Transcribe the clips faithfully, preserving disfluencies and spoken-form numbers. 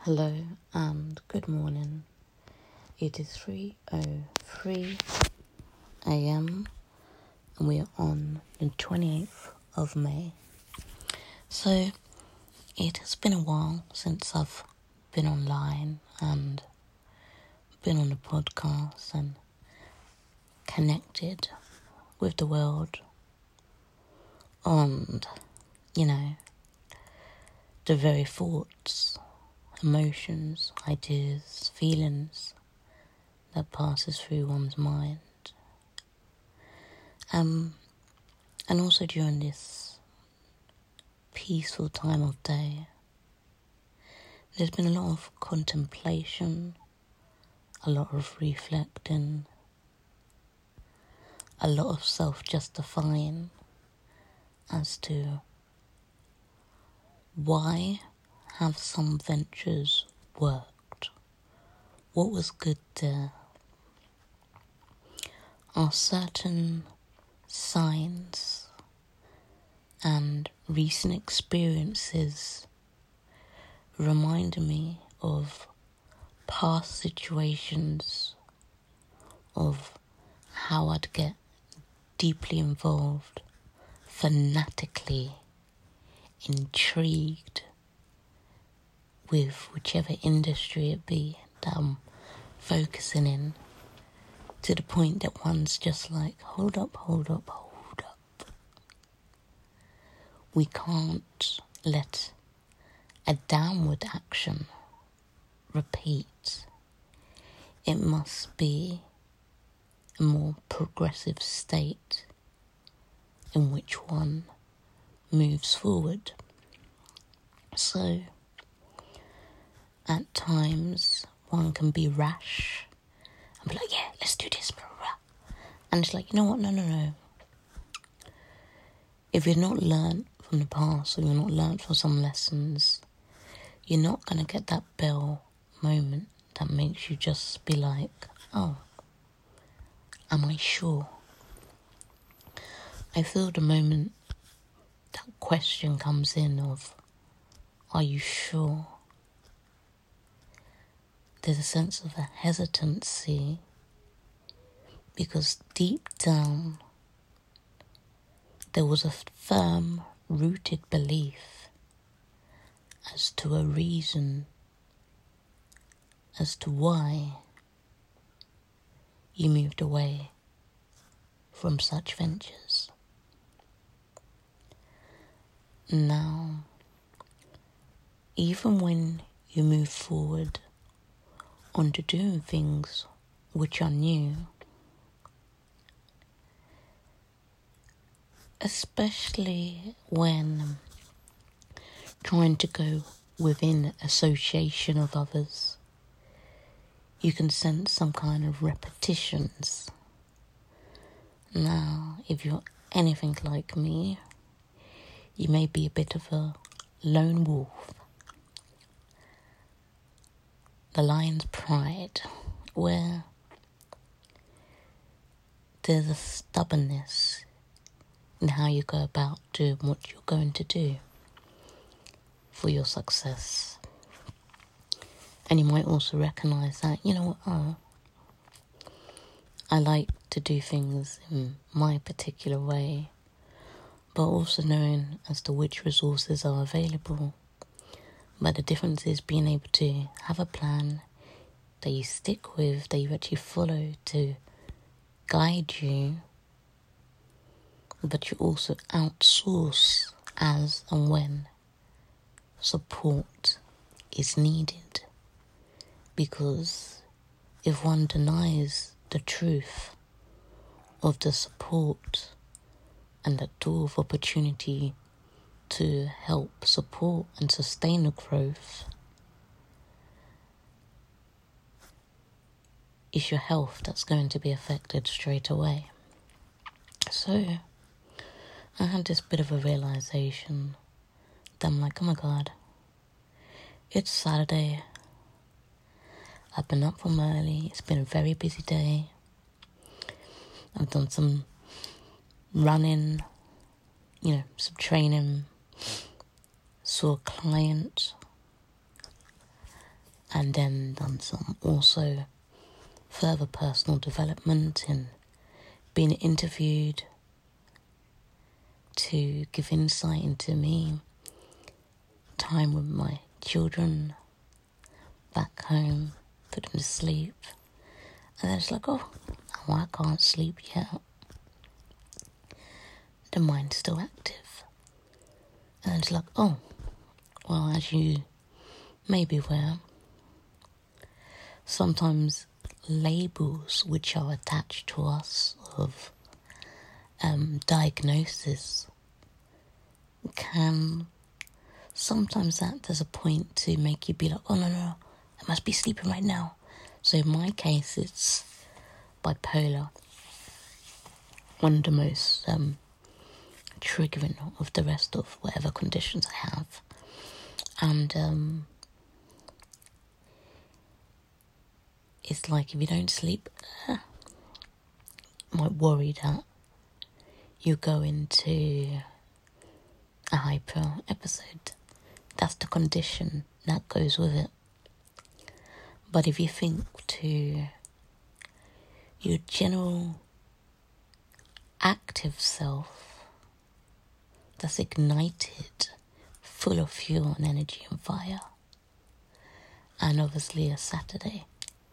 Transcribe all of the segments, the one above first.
Hello and good morning. It is three oh three a.m. and we are on the twenty-eighth of May. So it has been a while since I've been online and been on the podcast and connected with the world and, you know, the very thoughts, emotions, ideas, feelings that passes through one's mind. Um, and also during this peaceful time of day, there's been a lot of contemplation, a lot of reflecting, a lot of self-justifying as to why have some ventures worked? What was good there? Are certain signs and recent experiences reminding me of past situations of how I'd get deeply involved, fanatically intrigued with whichever industry it be that I'm focusing in, to the point that one's just like, hold up, hold up, hold up. We can't let a downward action repeat. It must be a more progressive state in which one moves forward. So, at times, one can be rash and be like, yeah, let's do this, bro. And it's like, you know what, no, no, no. If you've not learnt from the past or you're not learnt from some lessons, you're not going to get that bell moment that makes you just be like, oh, am I sure? I feel the moment that question comes in of, are you sure? There's a sense of a hesitancy because deep down there was a firm rooted belief as to a reason as to why you moved away from such ventures. Now, even when you move forward onto doing things which are new, especially when trying to go within association of others, you can sense some kind of repetitions. Now, if you're anything like me, you may be a bit of a lone wolf. The lion's pride, where there's a stubbornness in how you go about doing what you're going to do for your success. And you might also recognise that, you know what, oh, I like to do things in my particular way, but also knowing as to which resources are available. But the difference is being able to have a plan that you stick with, that you actually follow to guide you, but you also outsource as and when support is needed. Because if one denies the truth of the support and the door of opportunity to help support and sustain the growth, it's your health that's going to be affected straight away. So, I had this bit of a realization that I'm like, oh my God, it's Saturday. I've been up from early. It's been a very busy day. I've done some running, you know, some training, saw a client, and then done some also further personal development and been interviewed to give insight into me, time with my children back home, put them to sleep, and then it's like, oh, oh, I can't sleep yet. The mind's still active. And then it's like, oh, well, as you may be aware, sometimes labels which are attached to us of um, diagnosis can sometimes act as a point to make you be like, oh no, no, I must be sleeping right now. So in my case, it's bipolar, one of the most um, triggering of the rest of whatever conditions I have. And um, it's like if you don't sleep, uh, you might worry that you go into a hyper episode. That's the condition that goes with it. But if you think to your general active self that's ignited, full of fuel and energy and fire, and obviously a Saturday,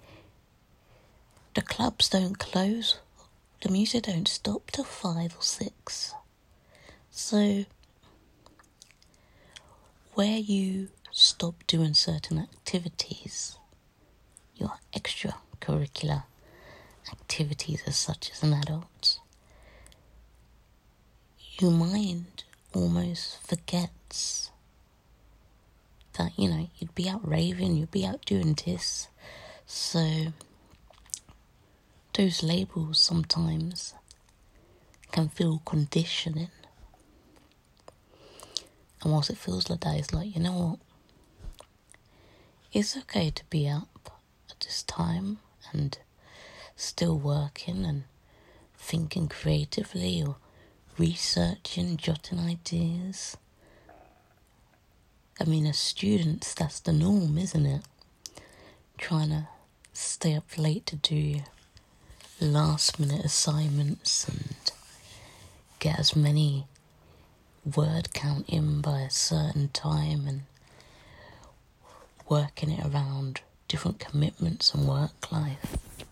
the clubs don't close, the music don't stop till five or six. So where you stop doing certain activities, your extracurricular activities as such as an adult, your mind almost forgets that, you know, you'd be out raving, you'd be out doing this. So those labels sometimes can feel conditioning. And whilst it feels like that, it's like, you know what? It's okay to be up at this time and still working and thinking creatively or researching, jotting ideas. I mean, as students, that's the norm, isn't it? Trying to stay up late to do last minute assignments and get as many word count in by a certain time and working it around different commitments and work life.